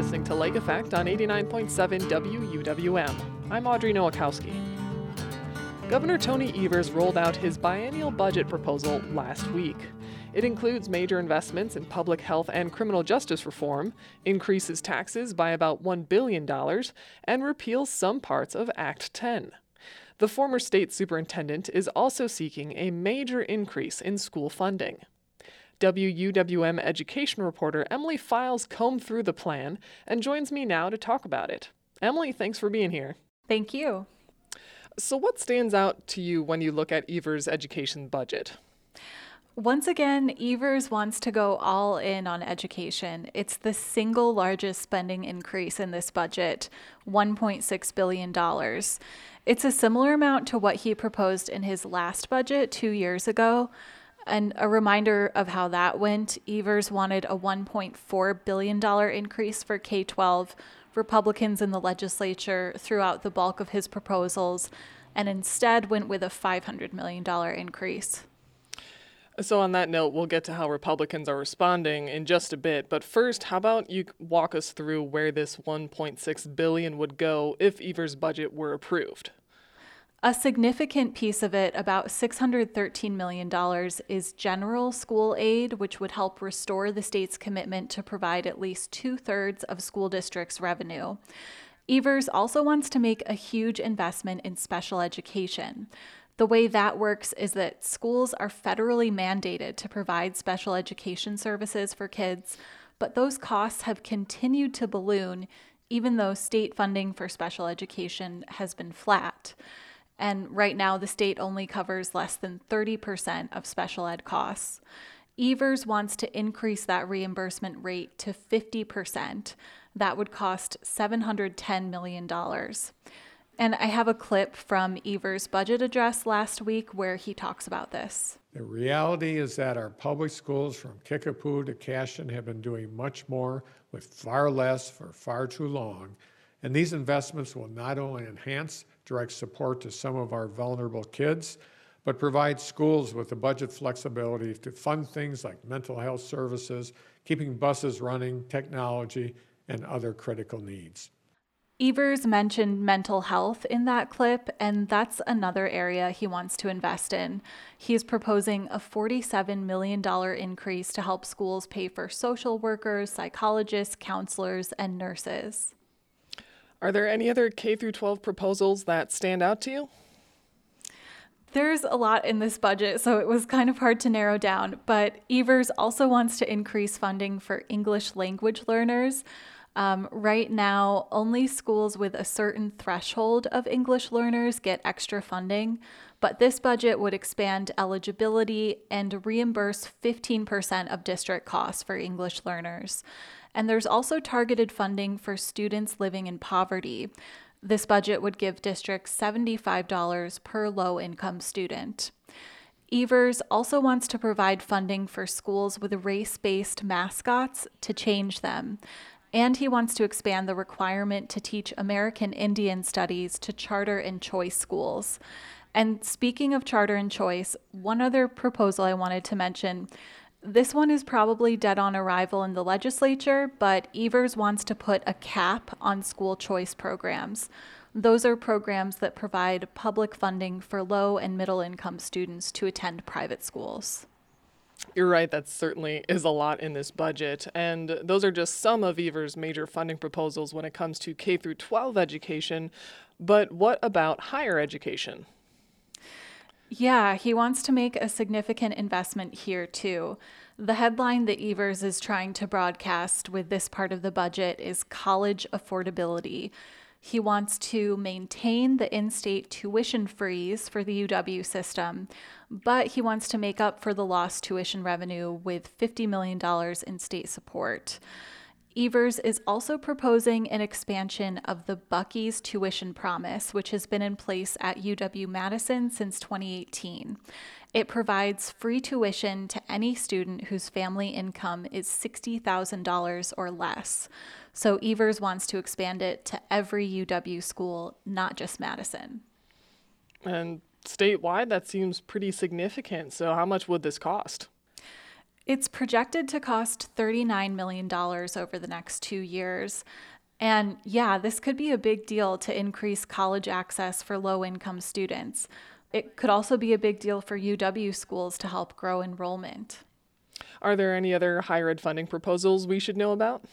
listening to Lake Effect on 89.7 WUWM. I'm Audrey Nowakowski. Governor Tony Evers rolled out his biennial budget proposal last week. It includes major investments in public health and criminal justice reform, increases taxes by about $1 billion, and repeals some parts of Act 10. The former state superintendent is also seeking a major increase in school funding. WUWM education reporter Emily Files combed through the plan and joins me now to talk about it. Emily, thanks for being here. Thank you. So what stands out to you when you look at Evers' education budget? Once again, Evers wants to go all in on education. It's the single largest spending increase in this budget, $1.6 billion. It's a similar amount to what he proposed in his last budget 2 years ago. And a reminder of how that went, Evers wanted a $1.4 billion increase for K-12. Republicans in the legislature threw out the bulk of his proposals and instead went with a $500 million increase. So on that note, we'll get to how Republicans are responding in just a bit. But first, how about you walk us through where this $1.6 billion would go if Evers' budget were approved? A significant piece of it, about $613 million, is general school aid, which would help restore the state's commitment to provide at least 2/3 of school districts' revenue. Evers also wants to make a huge investment in special education. The way that works is that schools are federally mandated to provide special education services for kids, but those costs have continued to balloon even though state funding for special education has been flat. And right now, the state only covers less than 30% of special ed costs. Evers wants to increase that reimbursement rate to 50%. That would cost $710 million. And I have a clip from Evers' budget address last week where he talks about this. The reality is that our public schools from Kickapoo to Cashion have been doing much more with far less for far too long. And these investments will not only enhance direct support to some of our vulnerable kids, but provide schools with the budget flexibility to fund things like mental health services, keeping buses running, technology, and other critical needs. Evers mentioned mental health in that clip, and that's another area he wants to invest in. He's proposing a $47 million increase to help schools pay for social workers, psychologists, counselors, and nurses. Are there any other K-12 proposals that stand out to you? There's a lot in this budget, so it was kind of hard to narrow down, but Evers also wants to increase funding for English language learners. Right now, only schools with a certain threshold of English learners get extra funding, but this budget would expand eligibility and reimburse 15% of district costs for English learners. And there's also targeted funding for students living in poverty. This budget would give districts $75 per low-income student. Evers also wants to provide funding for schools with race-based mascots to change them. And he wants to expand the requirement to teach American Indian studies to charter and choice schools. And speaking of charter and choice, one other proposal I wanted to mention. This one is probably dead on arrival in the legislature, but Evers wants to put a cap on school choice programs. Those are programs that provide public funding for low and middle income students to attend private schools. You're right, that certainly is a lot in this budget. And those are just some of Evers' major funding proposals when it comes to K-12 education. But what about higher education? Yeah, he wants to make a significant investment here too. The headline that Evers is trying to broadcast with this part of the budget is college affordability. He wants to maintain the in-state tuition freeze for the UW system, but he wants to make up for the lost tuition revenue with $50 million in state support. Evers is also proposing an expansion of the Buc-ee's tuition promise, which has been in place at UW-Madison since 2018. It provides free tuition to any student whose family income is $60,000 or less. So Evers wants to expand it to every UW school, not just Madison. And statewide, that seems pretty significant. So how much would this cost? It's projected to cost $39 million over the next 2 years. And yeah, this could be a big deal to increase college access for low-income students. It could also be a big deal for UW schools to help grow enrollment. Are there any other higher ed funding proposals we should know about?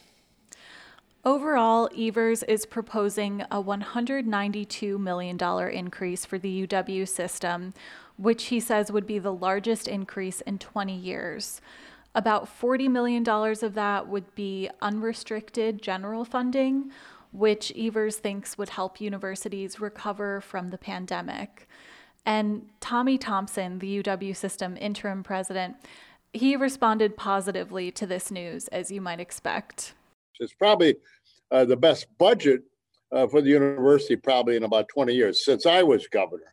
Overall, Evers is proposing a $192 million increase for the UW system, which he says would be the largest increase in 20 years. About $40 million of that would be unrestricted general funding, which Evers thinks would help universities recover from the pandemic. And Tommy Thompson, the UW system interim president, he responded positively to this news, as you might expect. It's probably the best budget for the university probably in about 20 years since I was governor.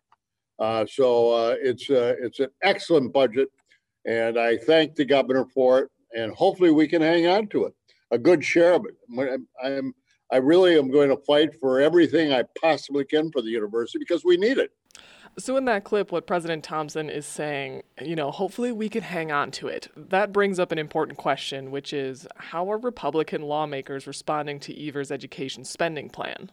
So it's an excellent budget, and I thank the governor for it, and hopefully we can hang on to it, a good share of it. I really am going to fight for everything I possibly can for the university because we need it. So in that clip, what President Thompson is saying, hopefully we could hang on to it. That brings up an important question, which is, how are Republican lawmakers responding to Evers' education spending plan?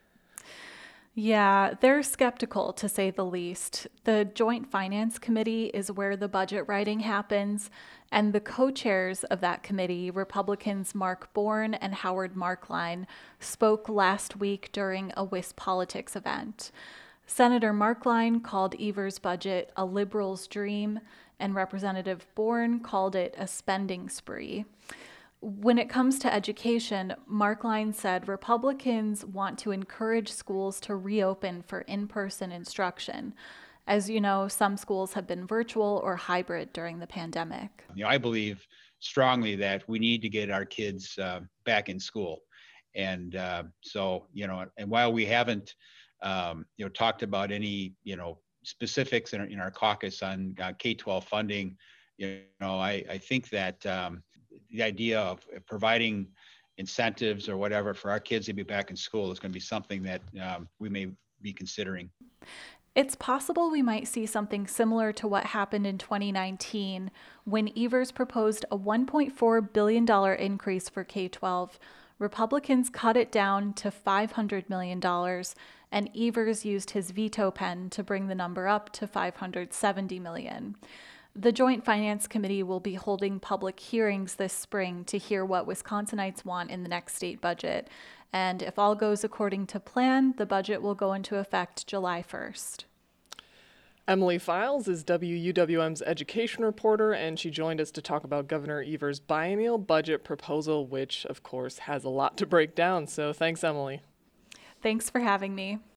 Yeah, they're skeptical, to say the least. The Joint Finance Committee is where the budget writing happens, and the co-chairs of that committee, Republicans Mark Bourne and Howard Marklein, spoke last week during a WisPolitics event. Senator Marklein called Evers' budget a liberal's dream, and Representative Bourne called it a spending spree. When it comes to education, Marklein said Republicans want to encourage schools to reopen for in-person instruction. As you know, some schools have been virtual or hybrid during the pandemic. I believe strongly that we need to get our kids back in school. And and while we haven't talked about any, specifics in our caucus on K-12 funding, I think that the idea of providing incentives or whatever for our kids to be back in school is going to be something that we may be considering. It's possible we might see something similar to what happened in 2019 when Evers proposed a $1.4 billion increase for K-12. Republicans cut it down to $500 million, and Evers used his veto pen to bring the number up to $570 million. The Joint Finance Committee will be holding public hearings this spring to hear what Wisconsinites want in the next state budget. And if all goes according to plan, the budget will go into effect July 1st. Emily Files is WUWM's education reporter, and she joined us to talk about Governor Evers' biennial budget proposal, which, of course, has a lot to break down. So thanks, Emily. Thanks for having me.